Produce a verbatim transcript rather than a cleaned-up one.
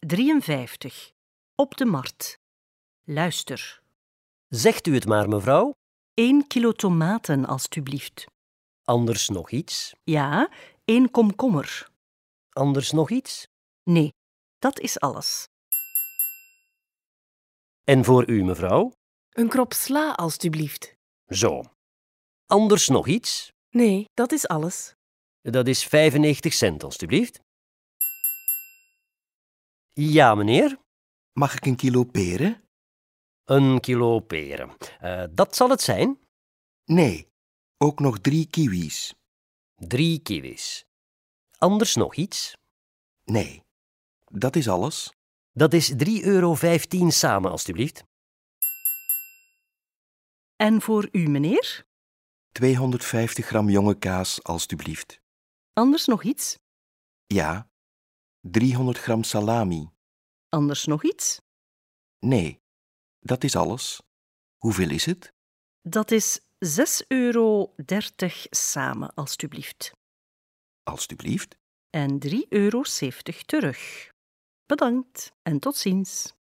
drieënvijftig. Op de markt. Luister. Zegt u het maar, mevrouw. één kilo tomaten, alstublieft. Anders nog iets? Ja, één komkommer. Anders nog iets? Nee, dat is alles. En voor u, mevrouw? Een krop sla, alstublieft. Zo. Anders nog iets? Nee, dat is alles. Dat is vijfennegentig cent, alstublieft. Ja, meneer. Mag ik een kilo peren? Een kilo peren. Uh, dat zal het zijn. Nee, ook nog drie kiwis. Drie kiwis. Anders nog iets? Nee, dat is alles. Dat is drie euro vijftien samen, alstublieft. En voor u, meneer? tweehonderdvijftig gram jonge kaas, alstublieft. Anders nog iets? Ja, driehonderd gram salami. Anders nog iets? Nee, dat is alles. Hoeveel is het? Dat is zes euro dertig samen, alstublieft. Alstublieft. En drie euro zeventig terug. Bedankt en tot ziens.